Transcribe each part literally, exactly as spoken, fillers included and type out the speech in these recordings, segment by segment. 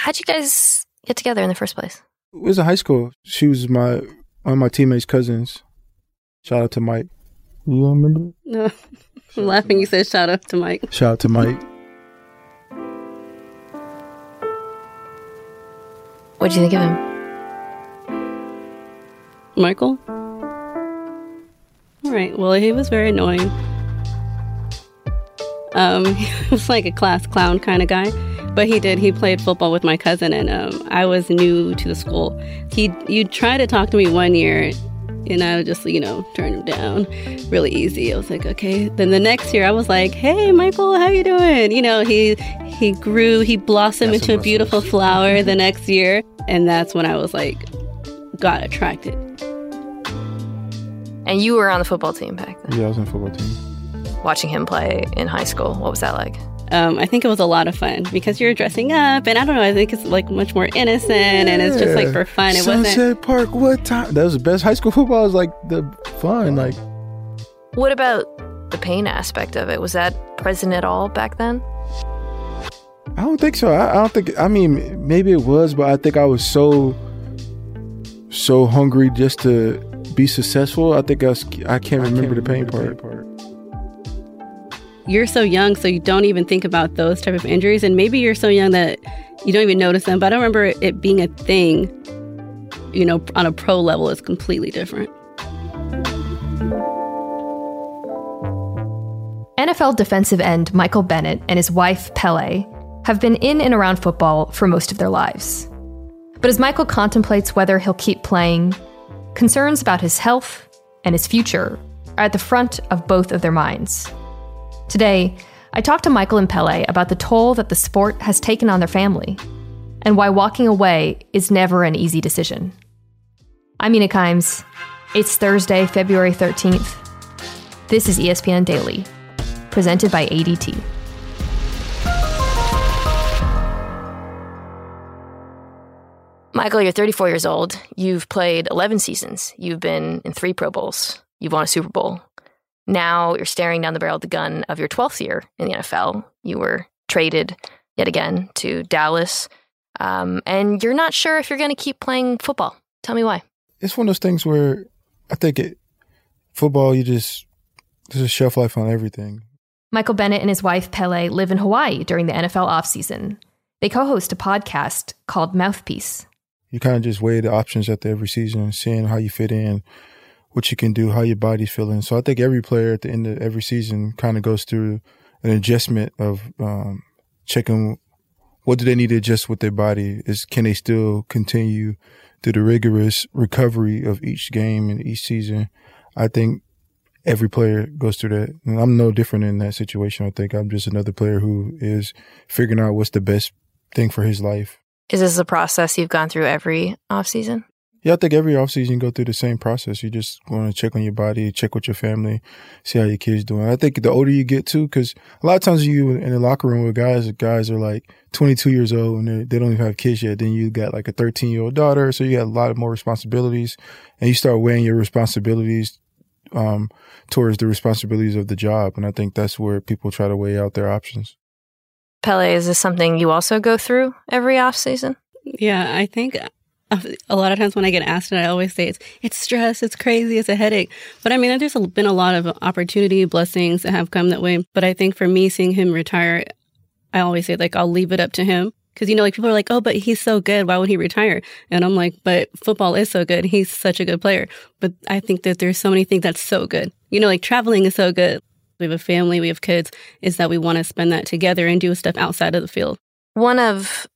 How'd you guys get together in the first place? It was in high school. She was my one of my teammates' cousins. Shout out to Mike. You don't remember? No. I'm laughing. You said shout out to Mike. Shout out to Mike. What'd you think of him? Michael? All right. Well, he was very annoying. Um, he was like a class clown kind of guy. But he did. He played football with my cousin, and um, I was new to the school. He, you'd try to talk to me one year, and I would just, you know, turn him down really easy. I was like, okay. Then the next year, I was like, hey, Michael, how you doing? You know, he he grew, he blossomed that's into a beautiful flower the next year. And that's when I was like, got attracted. And you were on the football team back then? Yeah, I was on the football team. Watching him play in high school, what was that like? Um, I think it was a lot of fun because you're dressing up, and I don't know, I think it's like much more innocent, yeah. And it's just like for fun. It Sunset wasn't Park, what time? That was the best. High school football was like the fun. Like, what about the pain aspect of it? Was that present at all back then? I don't think so. I, I don't think, I mean, maybe it was, but I think I was so, so hungry just to be successful. I think I, was, I can't I remember can't the pain remember part. part. You're so young, so you don't even think about those type of injuries. And maybe you're so young that you don't even notice them. But I don't remember it being a thing, you know, on a pro level. It's completely different. N F L defensive end Michael Bennett and his wife, Pele, have been in and around football for most of their lives. But as Michael contemplates whether he'll keep playing, concerns about his health and his future are at the front of both of their minds. Today, I talked to Michael and Pele about the toll that the sport has taken on their family and why walking away is never an easy decision. I'm Mina Kimes. It's Thursday, February thirteenth. This is E S P N Daily, presented by A D T. Michael, you're thirty-four years old. You've played eleven seasons. You've been in three Pro Bowls. You've won a Super Bowl. Now you're staring down the barrel of the gun of your twelfth year in the N F L. You were traded yet again to Dallas. Um, and you're not sure if you're going to keep playing football. Tell me why. It's one of those things where I think it, football, you just, there's a shelf life on everything. Michael Bennett and his wife Pele live in Hawaii during the N F L offseason. They co-host a podcast called Mouthpiece. You kind of just weigh the options at the every season, seeing how you fit in, what you can do, how your body's feeling. So I think every player at the end of every season kind of goes through an adjustment of um, checking what do they need to adjust with their body. Is can they still continue through the rigorous recovery of each game and each season? I think every player goes through that. And I'm no different in that situation. I think I'm just another player who is figuring out what's the best thing for his life. Is this a process you've gone through every offseason? Yeah, I think every offseason you go through the same process. You just want to check on your body, check with your family, see how your kids doing. I think the older you get too, because a lot of times you in the locker room with guys, guys are like twenty-two years old and they don't even have kids yet. Then you got like a thirteen-year-old daughter, so you got a lot of more responsibilities, and you start weighing your responsibilities um, towards the responsibilities of the job. And I think that's where people try to weigh out their options. Pele, is this something you also go through every offseason? Yeah, I think a lot of times when I get asked it, I always say it's it's stress, it's crazy, it's a headache. But I mean, there's been a lot of opportunity, blessings that have come that way. But I think for me, seeing him retire, I always say, like, I'll leave it up to him. Because, you know, like people are like, oh, but he's so good. Why would he retire? And I'm like, but football is so good. He's such a good player. But I think that there's so many things that's so good. You know, like traveling is so good. We have a family, we have kids, is that we want to spend that together and do stuff outside of the field. One of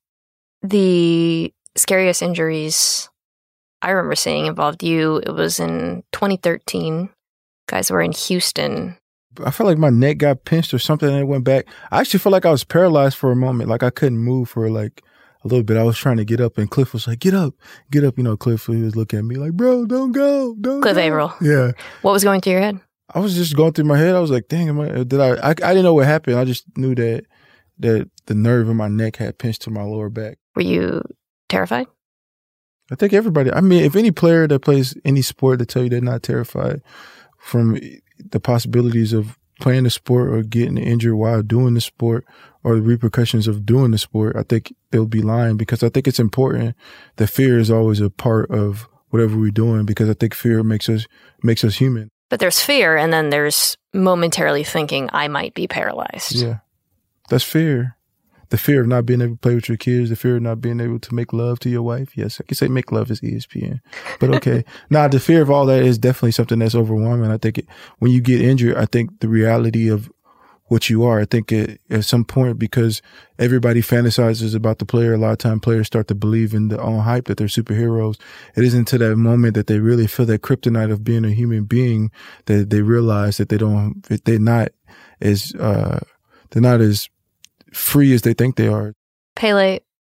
the scariest injuries I remember seeing involved you, it was in twenty thirteen. Guys were in Houston. I felt like my neck got pinched or something and it went back. I actually felt like I was paralyzed for a moment. Like I couldn't move for like a little bit. I was trying to get up and Cliff was like, get up, get up. You know, Cliff, he was looking at me like, bro, don't go, don't Cliff go. Averill. Yeah. What was going through your head? I was just going through my head. I was like, dang, am I, did I, I, I didn't know what happened. I just knew that, that the nerve in my neck had pinched to my lower back. Were you terrified? I think everybody, I mean, if any player that plays any sport to tell you they're not terrified from the possibilities of playing the sport or getting injured while doing the sport or the repercussions of doing the sport, I think they'll be lying, because I think it's important that fear is always a part of whatever we're doing, because I think fear makes us makes us human. But there's fear, and then there's momentarily thinking, I might be paralyzed. Yeah, that's fear. The fear of not being able to play with your kids, the fear of not being able to make love to your wife. Yes, I can say make love is E S P N, but okay. Nah, the fear of all that is definitely something that's overwhelming. I think it, when you get injured, I think the reality of what you are, I think it, at some point, because everybody fantasizes about the player, a lot of time players start to believe in their own hype that they're superheroes. It isn't to that moment that they really feel that kryptonite of being a human being that they realize that they don't, they're not as, uh, they're not as free as they think they are. Pele,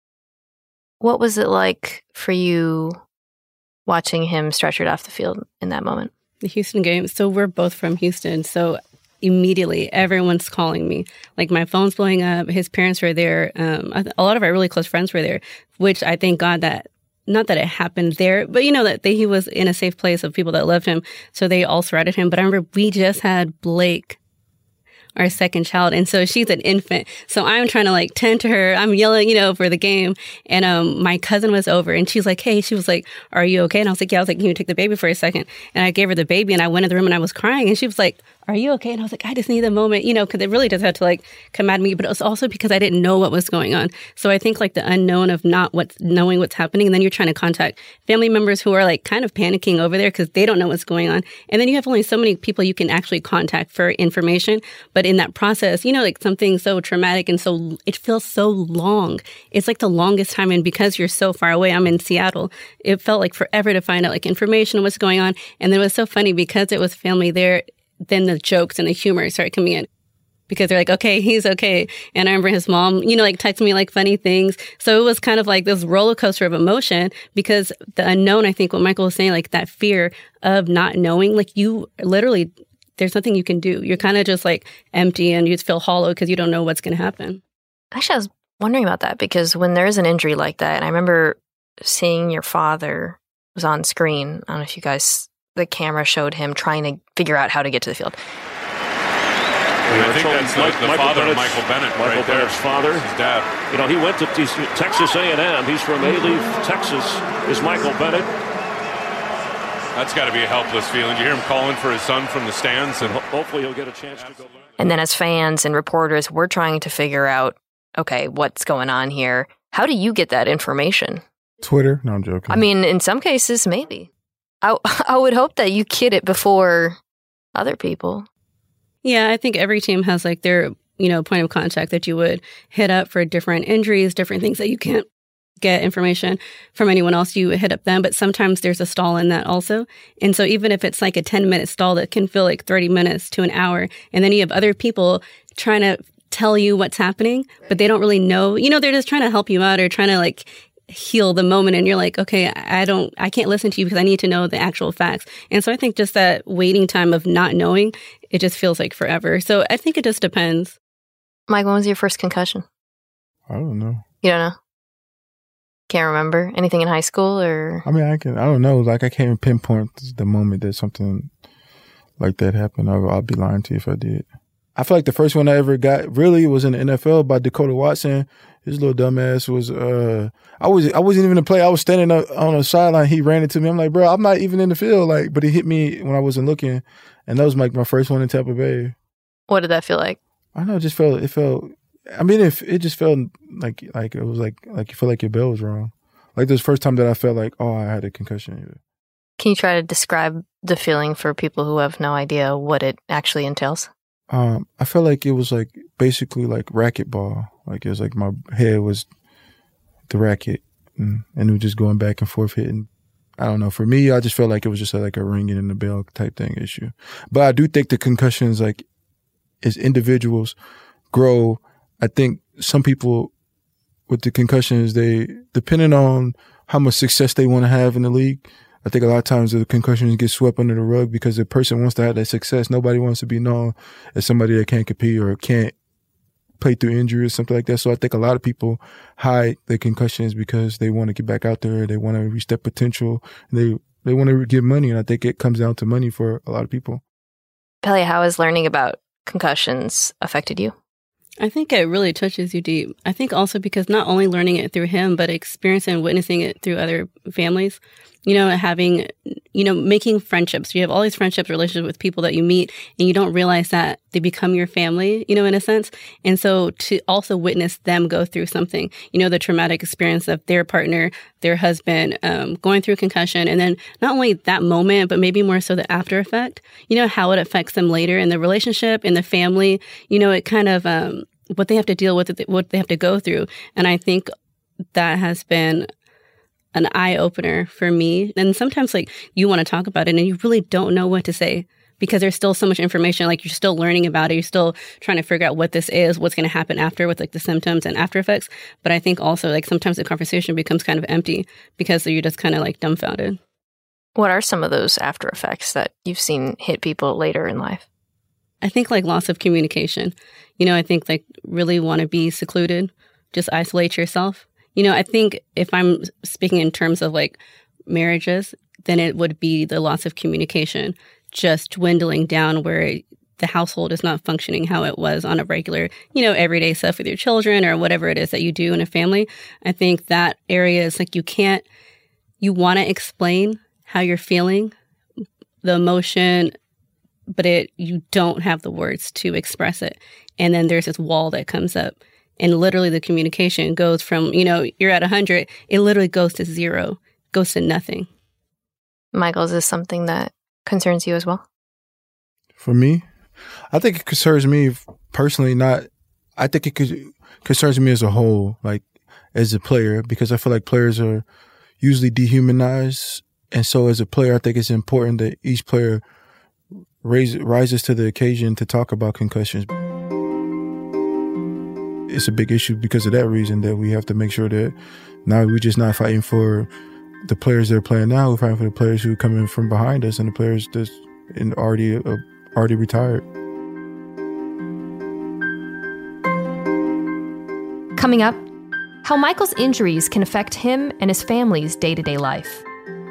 what was it like for you watching him stretchered off the field in that moment? The Houston game. So we're both from Houston. So immediately everyone's calling me. Like, my phone's blowing up. His parents were there. Um, a lot of our really close friends were there, which I thank God that, not that it happened there, but you know, that they, he was in a safe place of people that loved him. So they all surrounded him. But I remember we just had Blake, our second child. And so she's an infant. So I'm trying to like tend to her. I'm yelling, you know, for the game. And um, my cousin was over and she's like, hey, she was like, are you okay? And I was like, yeah. I was like, can you take the baby for a second? And I gave her the baby and I went in the room and I was crying. And she was like, are you okay? And I was like, I just need a moment, you know, because it really does have to like come at me. But it was also because I didn't know what was going on. So I think like the unknown of not what's knowing what's happening. And then you're trying to contact family members who are like kind of panicking over there because they don't know what's going on. And then you have only so many people you can actually contact for information. But in that process, you know, like something so traumatic and so it feels so long. It's like the longest time. And because you're so far away, I'm in Seattle, it felt like forever to find out like information on what's going on. And then it was so funny because it was family there. Then the jokes and the humor started coming in because they're like, okay, he's okay. And I remember his mom, you know, like texting me like funny things. So it was kind of like this roller coaster of emotion because the unknown, I think what Michael was saying, like that fear of not knowing, like you literally, there's nothing you can do. You're kind of just like empty and you just feel hollow because you don't know what's going to happen. Actually, I was wondering about that because when there's an injury like that, and I remember seeing your father was on screen. I don't know if you guys... the camera showed him trying to figure out how to get to the field. I think that's the, the Michael father of Michael Bennett. Michael right Bennett's there. father. His dad. You know, he went to Texas A and M. He's from Alief, Texas. Is Michael Bennett. That's got to be a helpless feeling. You hear him calling for his son from the stands, and hopefully he'll get a chance to go back. And then as fans and reporters, we're trying to figure out, okay, what's going on here? How do you get that information? Twitter? No, I'm joking. I mean, in some cases, maybe. I, I would hope that you get it before other people. Yeah, I think every team has like their, you know, point of contact that you would hit up for different injuries, different things that you can't get information from anyone else. You hit up them, but sometimes there's a stall in that also. And so even if it's like a ten minute stall that can feel like thirty minutes to an hour, and then you have other people trying to tell you what's happening, but they don't really know, you know, they're just trying to help you out or trying to like heal the moment. And you're like, okay, I don't, I can't listen to you because I need to know the actual facts. And so I think just that waiting time of not knowing, it just feels like forever. So I think it just depends. Mike, when was your first concussion? I don't know. You don't know? Can't remember anything in high school or? I mean, I can, I don't know. Like I can't pinpoint the moment that something like that happened. I'll, I'll be lying to you if I did. I feel like the first one I ever got really was in the N F L by Dakota Watson. His little dumbass was, uh, I was, I wasn't even a player. I was standing up on the sideline. He ran into me. I'm like, bro, I'm not even in the field. Like, but he hit me when I wasn't looking. And that was like my first one in Tampa Bay. What did that feel like? I don't know. It just felt, it felt, I mean, it, it just felt like, like it was like, like you feel like your bell was wrong. Like this first time that I felt like, oh, I had a concussion. Can you try to describe the feeling for people who have no idea what it actually entails? Um, I felt like it was like basically like racquetball. Like it was like my head was the racket and, and it was just going back and forth hitting. I don't know. For me, I just felt like it was just like a ringing in the bell type thing issue. But I do think the concussions, like as individuals grow, I think some people with the concussions, they, depending on how much success they want to have in the league, I think a lot of times the concussions get swept under the rug because the person wants to have that success. Nobody wants to be known as somebody that can't compete or can't play through injury or something like that. So I think a lot of people hide their concussions because they want to get back out there. They want to reach that potential. And they, they want to get money. And I think it comes down to money for a lot of people. Pele, how has learning about concussions affected you? I think it really touches you deep. I think also because not only learning it through him, but experiencing and witnessing it through other families, you know, having, you know, making friendships. You have all these friendships, relationships with people that you meet, and you don't realize that they become your family, you know, in a sense. And so to also witness them go through something, you know, the traumatic experience of their partner, their husband, um, going through concussion, and then not only that moment, but maybe more so the after effect, you know, how it affects them later in the relationship, in the family, you know, it kind of, um, what they have to deal with, what they have to go through. And I think that has been an eye opener for me. And sometimes like you want to talk about it and you really don't know what to say because there's still so much information. Like you're still learning about it. You're still trying to figure out what this is, what's going to happen after with like the symptoms and after effects. But I think also like sometimes the conversation becomes kind of empty because you're just kind of like dumbfounded. What are some of those after effects that you've seen hit people later in life? I think like loss of communication. You know, I think like really want to be secluded, just isolate yourself. You know, I think if I'm speaking in terms of like marriages, then it would be the loss of communication, just dwindling down where the household is not functioning how it was on a regular, you know, everyday stuff with your children or whatever it is that you do in a family. I think that area is like you can't, you want to explain how you're feeling, the emotion, but it you don't have the words to express it. And then there's this wall that comes up. And literally the communication goes from, you know, you're at one hundred, it literally goes to zero, goes to nothing. Michael, is this something that concerns you as well? For me, I think it concerns me personally, not, I think it concerns me as a whole, like as a player, because I feel like players are usually dehumanized. And so as a player, I think it's important that each player raise, rises to the occasion to talk about concussions. It's a big issue because of that reason that we have to make sure that now we're just not fighting for the players that are playing now. We're fighting for the players who are coming from behind us and the players that's in already uh, already retired. Coming up, how Michael's injuries can affect him and his family's day-to-day life.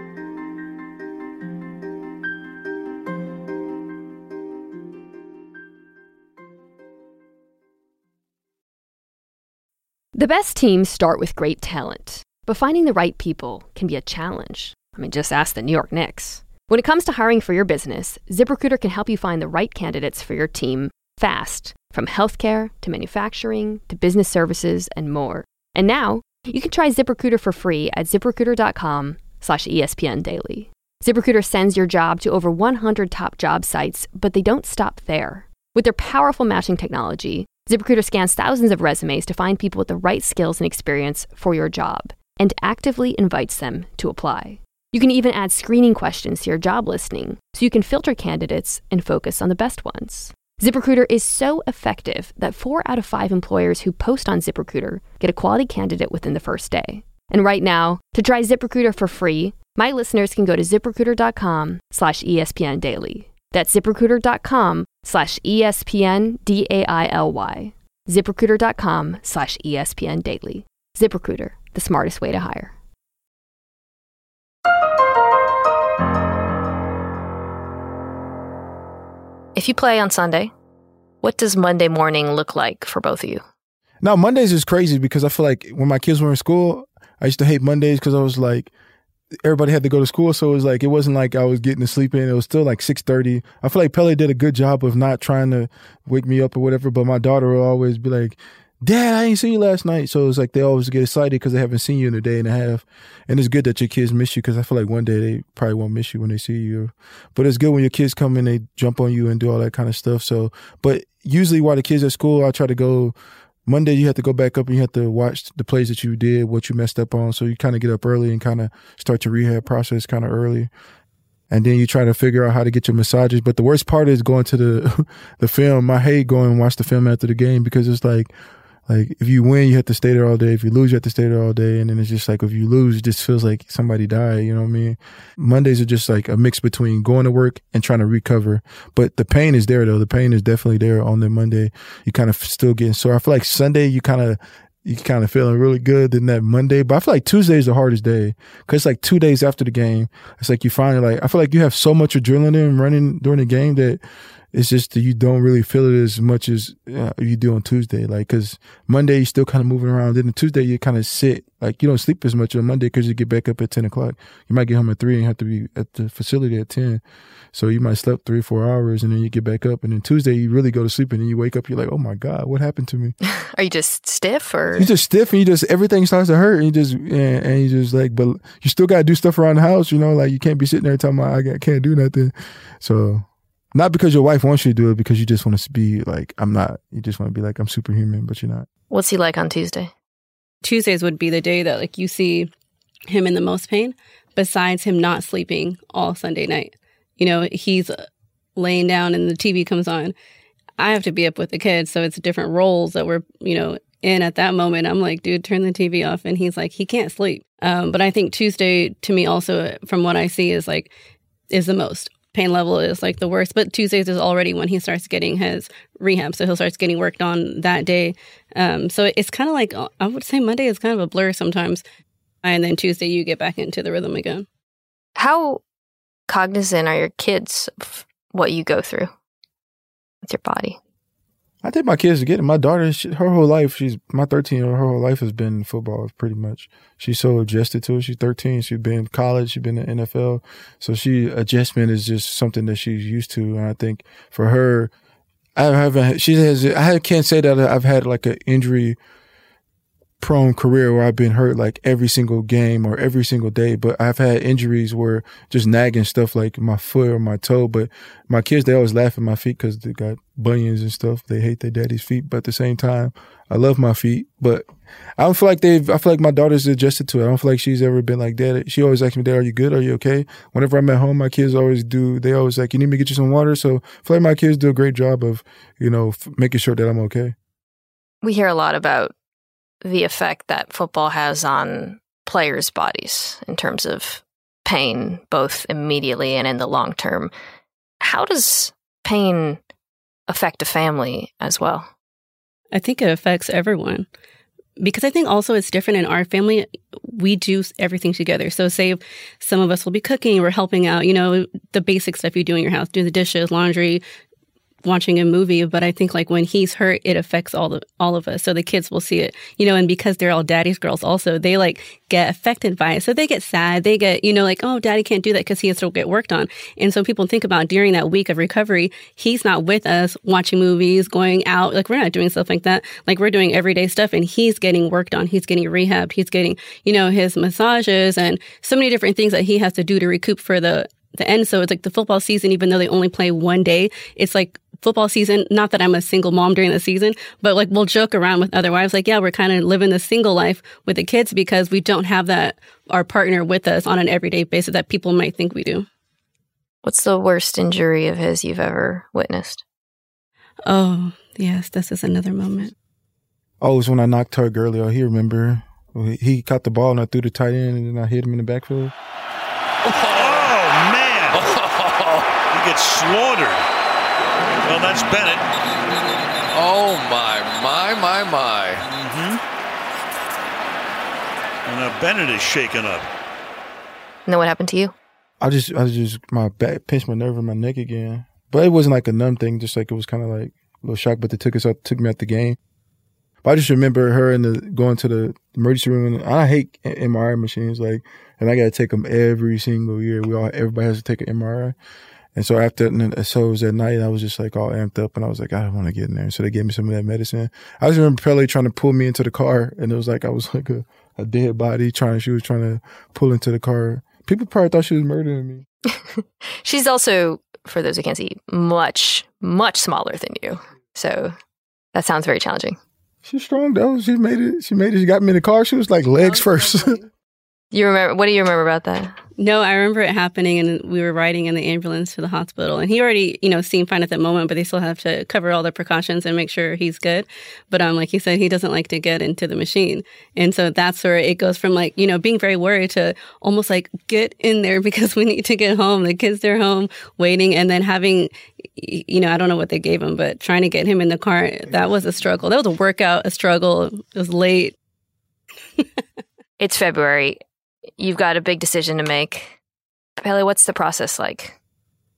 The best teams start with great talent, but finding the right people can be a challenge. I mean, just ask the New York Knicks. When it comes to hiring for your business, ZipRecruiter can help you find the right candidates for your team fast, from healthcare to manufacturing to business services and more. And now, you can try ZipRecruiter for free at ZipRecruiter.com slash ESPN Daily. ZipRecruiter sends your job to over one hundred top job sites, but they don't stop there. With their powerful matching technology, ZipRecruiter scans thousands of resumes to find people with the right skills and experience for your job and actively invites them to apply. You can even add screening questions to your job listing so you can filter candidates and focus on the best ones. ZipRecruiter is so effective that four out of five employers who post on ZipRecruiter get a quality candidate within the first day. And right now, to try ZipRecruiter for free, my listeners can go to ZipRecruiter.com slash ESPN Daily. That's ZipRecruiter.com slash ESPN D-A-I-L-Y. ZipRecruiter.com slash ESPN Daily. ZipRecruiter, the smartest way to hire. If you play on Sunday, what does Monday morning look like for both of you? Now, Mondays is crazy because I feel like when my kids were in school, I used to hate Mondays because I was like, everybody had to go to school. So it was like, it wasn't like I was getting to sleep in. It was still like six thirty. I feel like Pele did a good job of not trying to wake me up or whatever. But my daughter will always be like, Dad, I ain't seen you last night. So it's like they always get excited because they haven't seen you in a day and a half. And it's good that your kids miss you because I feel like one day they probably won't miss you when they see you. But it's good when your kids come in, they jump on you and do all that kind of stuff. So, but usually while the kids are at school, I try to go, Monday you have to go back up and you have to watch the plays that you did, what you messed up on. So you kind of get up early and kind of start your rehab process kind of early. And then you try to figure out how to get your massages. But the worst part is going to the the film. I hate going and watch the film after the game because it's like, Like, if you win, you have to stay there all day. If you lose, you have to stay there all day. And then it's just like, if you lose, it just feels like somebody died, you know what I mean? Mondays are just like a mix between going to work and trying to recover. But the pain is there, though. The pain is definitely there on the Monday. You kind of still getting sore. I feel like Sunday, you kind of, you kind of feeling really good than that Monday. But I feel like Tuesday is the hardest day because it's like two days after the game. It's like you finally like, I feel like you have so much adrenaline running during the game that it's just that you don't really feel it as much as uh, you do on Tuesday. Like, because Monday you're still kind of moving around. Then on Tuesday you kind of sit. Like, you don't sleep as much on Monday because you get back up at ten o'clock. You might get home at three and have to be at the facility at ten. So you might sleep three, four hours and then you get back up. And then Tuesday you really go to sleep and then you wake up, you're like, oh my God, what happened to me? Are you just stiff or? You're just stiff and you just, everything starts to hurt and you just, and, and you just like, but you still got to do stuff around the house, you know, like you can't be sitting there talking about, I can't do nothing. So not because your wife wants you to do it, because you just want to be like, I'm not, you just want to be like, I'm superhuman, but you're not. What's he like on Tuesday? Tuesdays would be the day that like you see him in the most pain, besides him not sleeping all Sunday night. You know, he's laying down and the T V comes on. I have to be up with the kids, so it's different roles that we're, you know, in at that moment. I'm like, dude, turn the T V off. And he's like, he can't sleep. Um, but I think Tuesday, to me also, from what I see, is like, is the most. Pain level is like the worst. But Tuesdays is already when he starts getting his rehab. So he'll start getting worked on that day. Um, so it's kind of like, I would say Monday is kind of a blur sometimes. And then Tuesday, you get back into the rhythm again. How cognizant are your kids of what you go through with your body? I think my kids are getting. My daughter, she, her whole life, she's my thirteen-year-old, her whole life has been football, pretty much. She's so adjusted to it. She's thirteen. She's been in college. She's been in the N F L. So she adjustment is just something that she's used to. And I think for her, I haven't, she has, I can't say that I've had like an injury prone career where I've been hurt like every single game or every single day, but I've had injuries where just nagging stuff like my foot or my toe. But my kids, they always laugh at my feet because they got bunions and stuff. They hate their daddy's feet, but at the same time, I love my feet. But I don't feel like they've, I feel like my daughter's adjusted to it. I don't feel like she's ever been like, Dad, she always asks me, Dad, are you good? Are you okay? Whenever I'm at home, my kids always do, they always like, you need me to get you some water? So I feel like my kids do a great job of, you know, f- making sure that I'm okay. We hear a lot about the effect that football has on players' bodies in terms of pain, both immediately and in the long term. How does pain affect a family as well? I think it affects everyone. Because I think also it's different in our family. We do everything together. So say some of us will be cooking, we're helping out, you know, the basic stuff you do in your house, do the dishes, laundry, watching a movie. But I think like when he's hurt, it affects all the all of us. So the kids will see it, you know, and because they're all daddy's girls also, they like get affected by it. So they get sad. They get, you know, like, oh, daddy can't do that because he has to get worked on. And so people think about during that week of recovery, he's not with us watching movies, going out. Like we're not doing stuff like that. Like we're doing everyday stuff and he's getting worked on. He's getting rehabbed. He's getting, you know, his massages and so many different things that he has to do to recoup for the the end. So it's like the football season, even though they only play one day, it's like football season. Not that I'm a single mom during the season, but like we'll joke around with other wives, like, yeah, we're kind of living the single life with the kids because we don't have that, our partner with us on an everyday basis that people might think we do. What's the worst injury of his you've ever witnessed? Oh, yes, this is another moment. Oh, it was when I knocked Todd Gurley out. He remember. He caught the ball and I threw the tight end and then I hit him in the backfield. He gets slaughtered. Well, that's Bennett. Oh, my, my, my, my. Mm-hmm. And now Bennett is shaken up. And then what happened to you? I just, I just, my back pinched my nerve in my neck again. But it wasn't like a numb thing, just like it was kind of like a little shock, but they took us out, took me out the game. But I just remember her in the, going to the emergency room, and I hate M R I machines, like, and I got to take them every single year. We all, everybody has to take an M R I. And so after, so it was at night, I was just like all amped up and I was like, I don't want to get in there. So they gave me some of that medicine. I just remember Pele trying to pull me into the car and it was like, I was like a, a dead body trying, she was trying to pull into the car. People probably thought she was murdering me. She's also, for those who can't see, much, much smaller than you. So that sounds very challenging. She's strong though. She made it, she made it, she got me in the car. She was like legs first. You remember, what do you remember about that? No, I remember it happening and we were riding in the ambulance to the hospital and he already, you know, seemed fine at that moment, but they still have to cover all the precautions and make sure he's good. But um, like he said, he doesn't like to get into the machine. And so that's where it goes from like, you know, being very worried to almost like get in there because we need to get home. The kids, they're home waiting and then having, you know, I don't know what they gave him, but trying to get him in the car, that was a struggle. That was a workout, a struggle. It was late. It's February. You've got a big decision to make. Pele, what's the process like?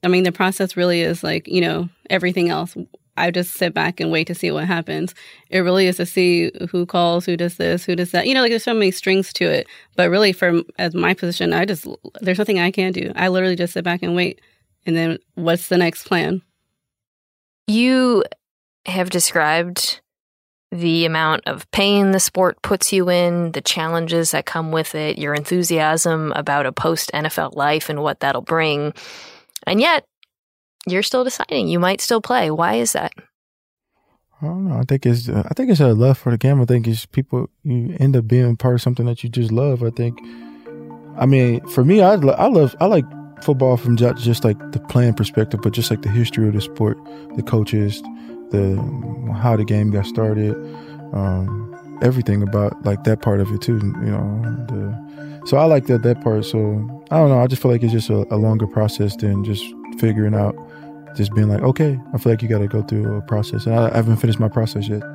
I mean, the process really is like, you know, everything else. I just sit back and wait to see what happens. It really is to see who calls, who does this, who does that. You know, like there's so many strings to it. But really, for as my position, I just, there's nothing I can do. I literally just sit back and wait. And then what's the next plan? You have described the amount of pain the sport puts you in, the challenges that come with it, your enthusiasm about a post-N F L life and what that'll bring. And yet, you're still deciding you might still play. Why is that? I don't know. I think it's uh, I think it's a love for the game. I think it's people, you end up being part of something that you just love. I think, I mean, for me, I, I love, I like football from just, just like the playing perspective, but just like the history of the sport, the coaches, the how the game got started, um, everything about like that part of it too. You know, the, so I like that that part. So I don't know. I just feel like it's just a, a longer process than just figuring out, just being like, okay, I feel like you got to go through a process. And I, I haven't finished my process yet.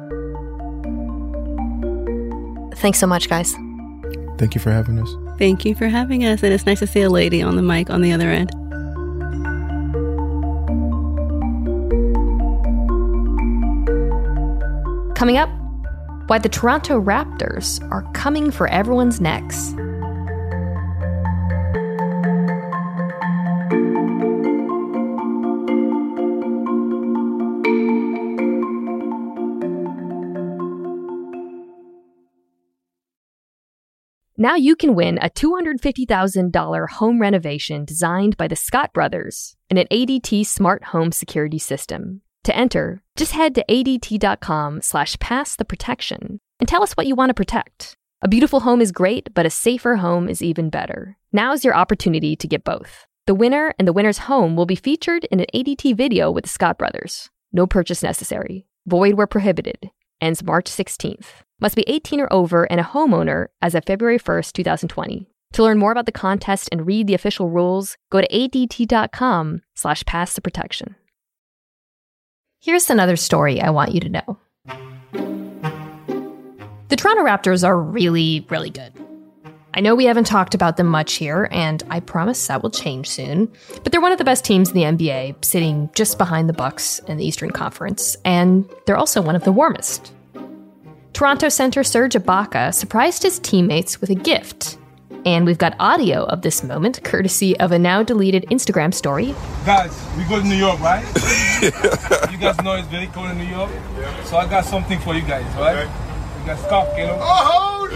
Thanks so much, guys. Thank you for having us. Thank you for having us. And it's nice to see a lady on the mic on the other end. Coming up, why the Toronto Raptors are coming for everyone's necks. Now you can win a two hundred fifty thousand dollars home renovation designed by the Scott Brothers and an A D T smart home security system. To enter, just head to adt.com slash pass the protection and tell us what you want to protect. A beautiful home is great, but a safer home is even better. Now's your opportunity to get both. The winner and the winner's home will be featured in an A D T video with the Scott Brothers. No purchase necessary. Void where prohibited. Ends March sixteenth. Must be eighteen or over and a homeowner as of February first, twenty twenty. To learn more about the contest and read the official rules, go to adt.com slash pass the protection. Here's another story I want you to know. The Toronto Raptors are really, really good. I know we haven't talked about them much here, and I promise that will change soon, but they're one of the best teams in the N B A, sitting just behind the Bucks in the Eastern Conference, and they're also one of the warmest. Toronto center Serge Ibaka surprised his teammates with a gift, and we've got audio of this moment courtesy of a now-deleted Instagram story. Guys, we go to New York, right? You guys know it's very cold in New York, so I got something for you guys, right? Okay. We got scarf, Caleb. Oh!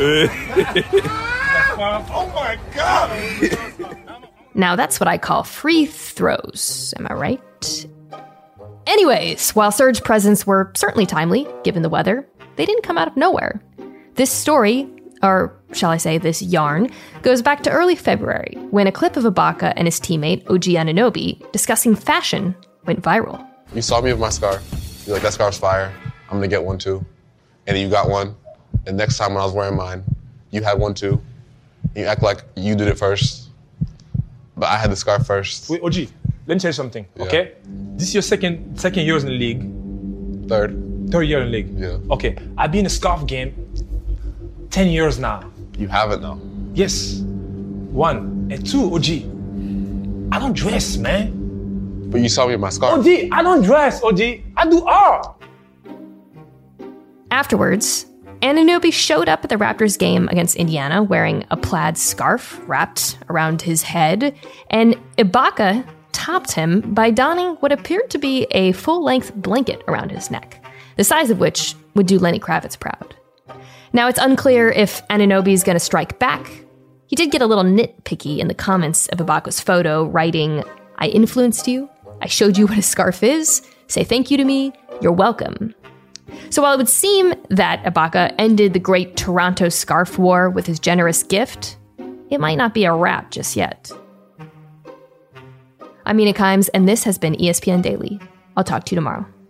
Oh my God! Now that's what I call free throws, am I right? Anyways, while Serge's presents were certainly timely, given the weather, they didn't come out of nowhere. This story, or shall I say this yarn, goes back to early February, when a clip of Ibaka and his teammate O G Anunoby discussing fashion went viral. You saw me with my scarf. You're like, that scarf's fire. I'm gonna get one too. And then you got one. And next time when I was wearing mine, you had one too. You act like you did it first. But I had the scarf first. Wait, O G, let me tell you something, yeah. Okay? This is your second second years in the league. Third. Third year in the league. Yeah. Okay, I've been in the scarf game ten years now. You haven't though. Yes. One. And two, O G, I don't dress, man. But you saw me with my scarf. O G, I don't dress, O G. I do art. Afterwards, Anunoby showed up at the Raptors game against Indiana wearing a plaid scarf wrapped around his head, and Ibaka topped him by donning what appeared to be a full-length blanket around his neck, the size of which would do Lenny Kravitz proud. Now, it's unclear if Anunoby's going to strike back. He did get a little nitpicky in the comments of Ibaka's photo, writing, "I influenced you. I showed you what a scarf is. Say thank you to me. You're welcome." So while it would seem that Ibaka ended the great Toronto scarf war with his generous gift, it might not be a wrap just yet. I'm Mina Kimes, and this has been E S P N Daily. I'll talk to you tomorrow.